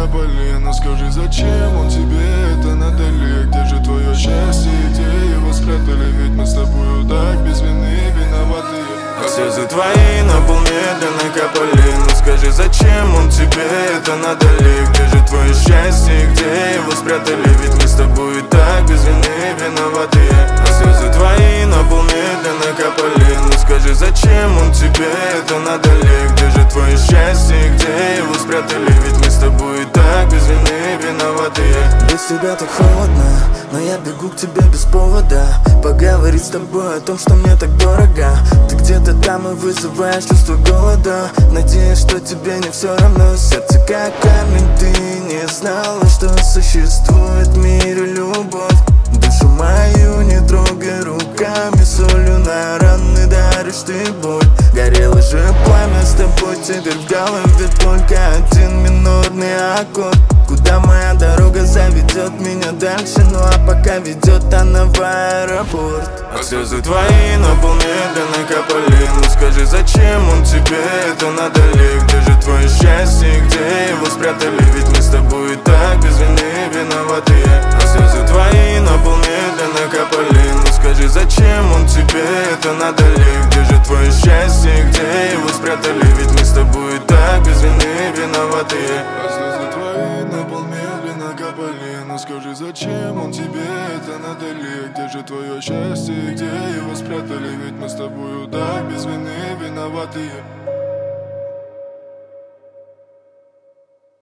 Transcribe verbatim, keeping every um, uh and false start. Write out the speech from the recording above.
накопали. Но скажи, зачем он тебе, это надо ли? Где же твое счастье, где его спрятали? Ведь мы с тобою так без вины виноватые. А слезы твои на пол медленно капали. Ну скажи, зачем он тебе, это надо ли? Где же твое счастье, где его спрятали? Ведь мы с тобой и так без вины виноватые. А слезы твои на пол медленно капали. Ну скажи, зачем он тебе, это надо ли? Где же твое счастье, где его спрятали? Ведь мы с тобой и так без вины виноватые. Без тебя так холодно, но я бегу к тебе без повода. Поговорить с тобой о том, что мне так дорого. Ты где-то там и вызываешь чувство голода. Надеюсь, что тебе не все равно. Сердце как камень, ты не знала, что существует в мире любовь. Душу мою не трогай руками, солью на раны даришь ты боль. Горело же пламя с тобой, теперь в голове только один минорный аккорд. Куда моя дорога заведет меня дальше? Ну а пока ведет она в аэропорт. А слезы твои на пол медленно капали. Ну скажи, зачем он тебе, это надо ли? Где же твое счастье, где его спрятали? Ведь мы с тобой и так без вины виноватые. А слезы твои на пол медленно капали. Ну скажи, зачем он тебе, это надо ли? Где же твое счастье, где его спрятали? Ведь мы с тобой и так без вины виноватые. А слезы твои на пол медленно капали. Но скажи, зачем он тебе, это надо ли? Где же твое счастье, где его спрятали? Ведь мы с тобою так без вины виноватые.